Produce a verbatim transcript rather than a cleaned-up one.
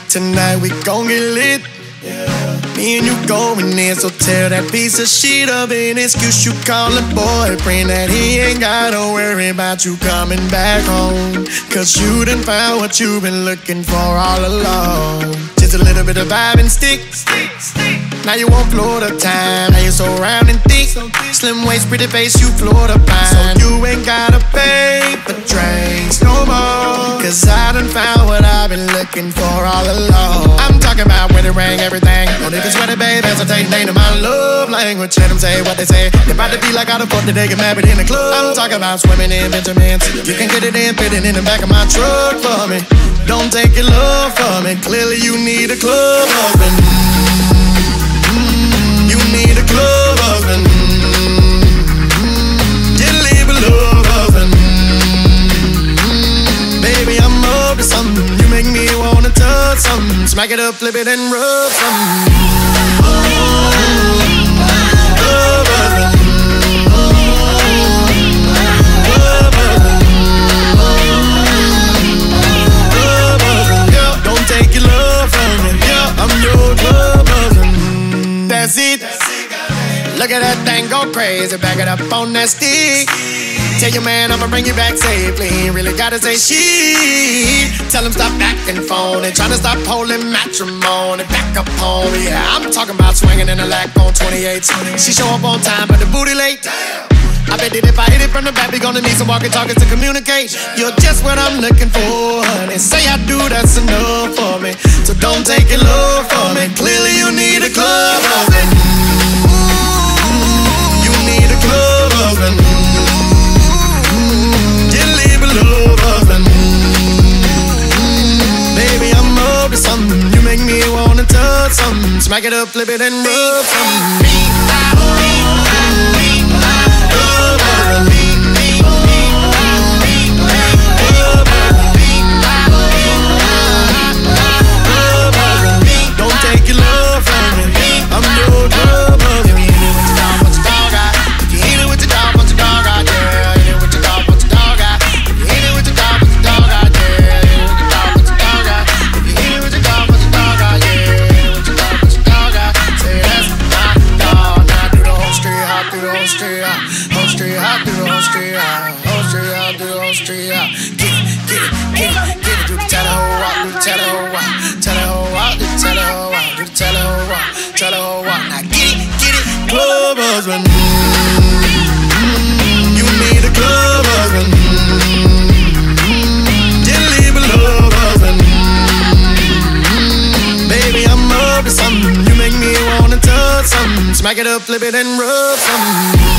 Tonight we gon' get lit. Me and you going in, so tear that piece of shit up. An excuse you call a boyfriend that he ain't gotta worry about you coming back home. Cause you done found what you've been looking for all along. Just a little bit of vibe and stick. Now you on Florida time. Now you so round and thick. Slim waist, pretty face, you Florida fine. So you ain't gotta pay for drinks no more. Cause I done found what I've been looking for all along. I'm talking about wedding ring, everything. No niggas sweaty, babe, hesitate, name to my love language. Let them say what they say. They about to be like how the fuck did they get married in the club. I'm talking about swimming in Benjamins. You can get it in, fit it in the back of my truck for me. Don't take your love from me. Clearly you need a club husband. Mm, you need a club husband. Just leave a love husband. Baby, I'm up to something. You make me wanna touch something. Smack it up, flip it and rub something. Love husband. Take your love from me, yeah, I'm your club husband. That's it. Look at that thing go crazy, back it up on that stick. Tell your man I'ma bring you back safely. Ain't really gotta say shit. Tell him stop acting phony, tryna stop holding matrimony. Back up on me, yeah, I'm talking about swinging in a lack on twenty-eight. She show up on time, but the booty late. I bet that if I hit it from the back, we gonna need some walkie-talkies to communicate. You're just what I'm looking for, honey. Say I do, that's enough for me. So don't take your love from me. Clearly you need a club husband. You need a club husband. Just leave a love husband. Baby, I'm up to something. You make me wanna touch something. Smack it up, flip it and rub something. Don't take your love from me. I'm your club husband. If you hit it with your dog, what's your dog got? If you hit it with your dog, what's your dog got? Yeah, hit it with your dog, what's your dog got? If you hit it with your dog, what's your dog got? Yeah, hit it with your dog, what's your dog got? If you hit it with your dog, what's your dog got? Yeah, hit it with your dog, what's your dog got? Say that's my dog. Now do the whole street hop, do the whole street hop, whole street hop, do the whole street hop, whole street hop, do the whole street hop. Get it, get it, get it, get it. Do the tell the whole rock, do the tell the whole rock, tell the whole rock, do the tell the whole rock, do the tell the whole rock, tell the whole rock. Now get it, get it, club husband. You need a club husband. Just leave a love husband. Baby, I'm up to something. You make me wanna touch something. Smack it up, flip it and rub something.